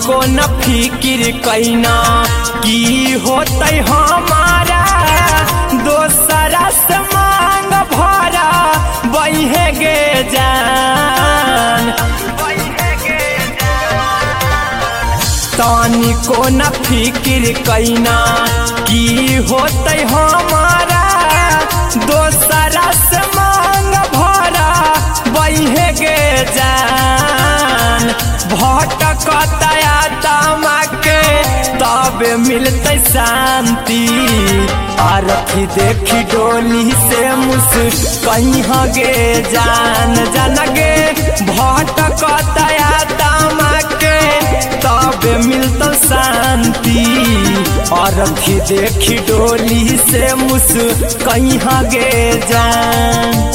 को न फिक्र कैना की होते हमारा दोसरा से मांग भरा बहे गे जान। तानी को न फिक्र कैना की होते हमारा दोसरा से मांग भरा बहे गे जान। भटकतया तमा के तब मिलते शांति आरती देखी डोली से कहीं गे जान जान गे। भटकतया तमा के तब मिलते शांति आरती देखी डोली से कहीं गे जान।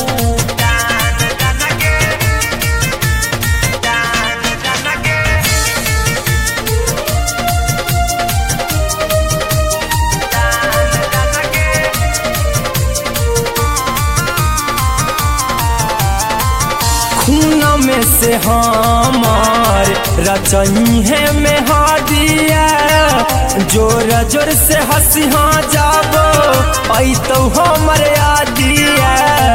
खून में से हमार रचनी है में हादिया जोर जोर से हंसी हाँ जाबो आई तो हमर यादिया।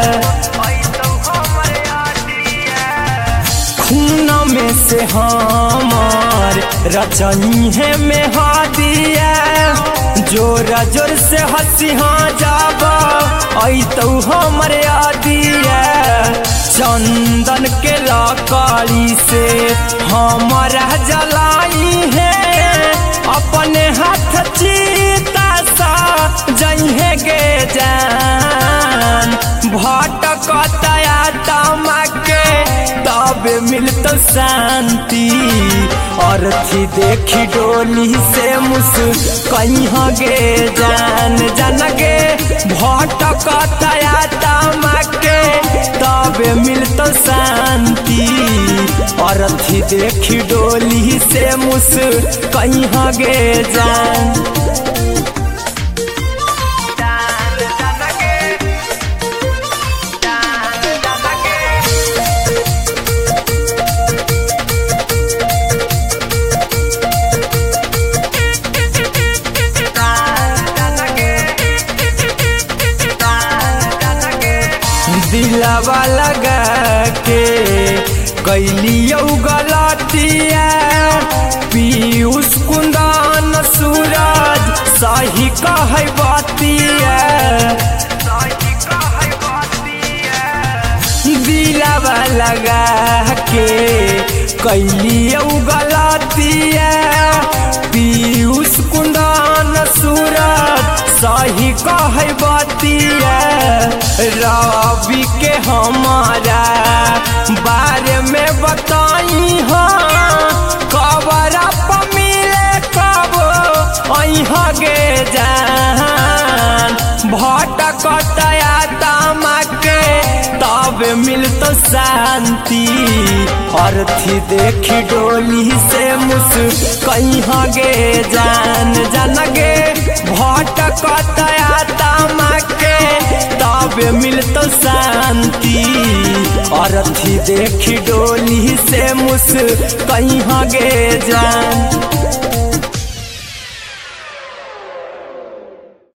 खून में से हमार रचनी है में हादिया जोर जोर से हंसी हाँ जाबो आई तो हमर यादिया। चंदन के लकड़ी से हमारा जलाई है अपने हाथ चीता सा जइहे गे जान। भटकतया तमा के तब मिलत शांति अर्थी देखी डोली से कहीं गे जान जान गे। भटकतया तमा के तब मिलत शांति अर्थी देखी डोली से कहीं गे जान। दिलवा लगा के कैलियो गलतिया पीयूष कुंदन सूरज सही कहे बतिया। दिलवा लगा के कैलियो गलतिया पीयूष कुंदन सूरज सही कहे बतिया। रवि के हमारा बारे में बताई हाँ खबर पर मिले कब अहाँ गे जान। भटकतया तमा के तब मिलत शांति अर्थी देखी डोली से कहीं गे जान जान गे। भटकतया तमा के तब मिलत शांति अर्थी देखी डोली से कहीं गे जान।